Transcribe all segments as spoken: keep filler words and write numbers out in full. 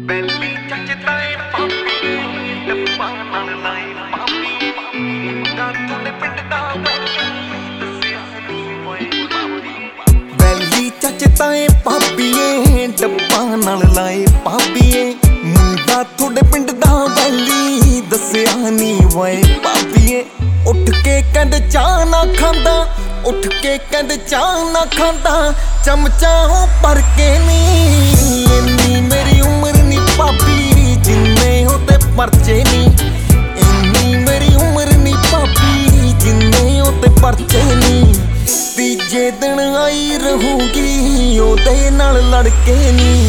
ਬੈਲੀ ਚੱਜਦਾ ਏ ਪਾਪੀ ਡੱਬਾ ਨਾਲ ਲਾਈ ਪਾਪੀ ਮੁੰਡਾ ਤੁਹਾਡੇ ਪਿੰਡ ਦਾ ਬੈਲੀ ਦੱਸਿਆ ਨਹੀਂ ਓਏ ਪਾਪੀ ਬੈਲੀ ਚੱਜਦਾ ਏ ਪਾਪੀਏ ਡੱਬਾ ਨਾਲ ਲਾਏ ਪਾਪੀਏ ਮੁੰਡਾ ਤੁਹਾਡੇ ਪਿੰਡ ਦਾ ਬੈਲੀ ਦੱਸਿਆ ਨਹੀਂ ਓਏ ਪਾਪੀਏ ਉੱਠ ਕੇ ਕਹਿੰਦੇ ਚਾਹ ਨਾ ਖਾਂਦਾ ਉੱਠ ਕੇ ਕਹਿੰਦੇ ਚਾਹ ਨਾ ਖਾਂਦਾ ਚਮਚਾ ਹੋ ਪਰ ਕੇ ਨੀ ਇੰਨੀ ਮੇਰੀ ਉਮਰ ਨੀ ਪਾਪੀ ਜਿੰਨੇ ਹੋ ਤੇ ਪਰਚੇ ਨੀ ਇੰਨੀ ਮੇਰੀ ਉਮਰ ਨੀ ਪਾਪੀ ਜਿੰਨੇ ਹੋ ਤੇ ਪਰਚੇ ਨੀ ਤੀਜੇ ਦਿਨ ਆਈ ਰਹੂਗੀ ਉਹਦੇ ਨਾਲ ਲੜ ਕੇ ਨੀ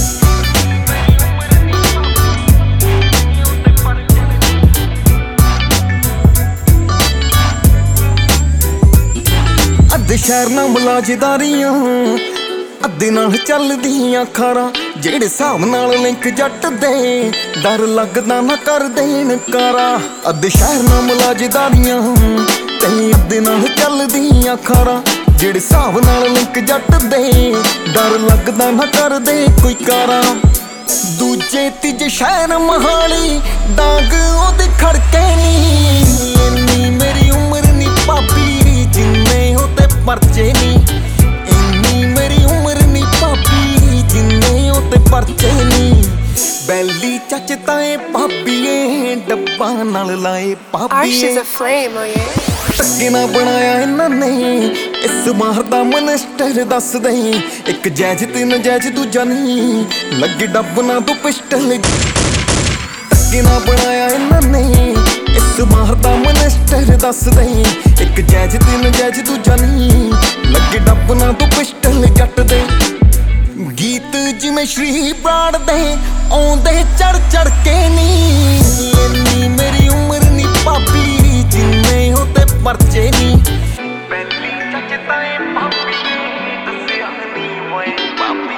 ਅੱਧੇ ਸ਼ਹਿਰ ਨਾਲ ਮੁਲਾਜ਼ਦਾਰੀਆਂ ਅੱਧੇ ਨਾਲ ਚੱਲਦੀਆਂ ਖਾਰਾਂ ਜਿਹੜੇ ਹਿਸਾਬ ਨਾਲ ਲਿੰਕ ਜੱਟ ਦੇ ਡਰ ਲੱਗਦਾ ਨਾ ਕਰ ਦੇਣ ਕਾਰਾ ਅੱਧੇ ਸ਼ਹਿਰ ਨਾਲ ਮੁਲਾਜ਼ਦਾਰੀਆਂ ਤੇ ਅੱਧੇ ਨਾਲ ਚੱਲਦੀਆਂ ਖਾਰਾਂ ਜਿਹੜੇ ਹਿਸਾਬ ਨਾਲ ਲਿੰਕ ਜੱਟ ਦੇ ਡਰ ਲੱਗਦਾ ਨਾ ਕਰ ਦੇ ਕੋਈ ਕਾਰਾ ਦੂਜੇ ਤੀਜੇ ਸ਼ਹਿਰ ਮਹਾਲੀ ਡਾਂਗ ਉਹਦੇ ਖੜਕੇ ਨੀ ਇੰਨੀ ਮੇਰੀ ਉਮਰ ਨੀ ਪਾਪੀ ਜਿੰਨੇ ਹੋ ਤੇ ਪਰਚੇ ਨੀ ਇੰਨੀ ਮੇਰੀ ਉਮਰ ਨੀ ਪਾਪੀ ਜਿੰਨੇ ਹੋ ਤੇ ਪਰਚੇ ਨੀ ਬੈਲੀ ਚੱਚ ਤਾਏ ਪਾਪੀਏ ਡੱਬਾ ਨਾਲ ਲਾਏ ਪਾਪੀਏ ਧੱਕੇ ਨਾ ਬਣਾਇਆ ਇਹਨਾਂ ਨੇ ਇਸ ਮਾਰ ਦਾ ਮਨਿਸਟਰ ਦੱਸ ਦੇ ਇੱਕ ਜੈਜ ਤੇ ਨਜੈਜ ਦੂਜਾ ਨਹੀਂ ਲੱਗੇ ਡੱਬ ਨਾ ਤੂੰ ਪਿਸਟਲ ਧੱਕੇ ਨਾ ਬਣਾਇਆ ਇਹਨਾਂ ਨੇ ਇਸ ਮਾਰ ਦਾ ਮਨਿਸਟਰ ਦੱਸ ਦੇ ਇੱਕ ਜੈਜ ਤੇ ਨਜੈਜ ਦੂਜਾ ਨਹੀਂ ਲੱਗੇ ਡੱਬ ਨਾ ਤੂੰ ਪਿਸਟਲ ਜੱਟ ਦੇ ਗੀਤ ਜਿਵੇਂ ਸ਼੍ਰੀ ਬਰਾੜ ਦੇ ਆਉਂਦੇ ਚੜ ਚੜ ਕੇ ਨੀ ਇੰਨੀ ਮੇਰੀ ਉਮਰ ਨੀ ਪਾਪੀ ਜਿੰਨੇ ਹੋ ਤੇ ਪਰਚੇ ਨੀ ਬੈਲੀ ਚੱਜਦਾ ਏ ਪਾਪੀ ਦੱਸਿਆ ਨਹੀਂ ਓਏ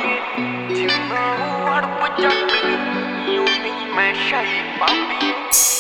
ਪਾਪੀ ਜਿੰਨਾ ਅੜਪ ਜੱਟ ਨੀ ਉਨੀ ਮੈਂ ਸ਼ਾਹੀ ਪਾਪੀ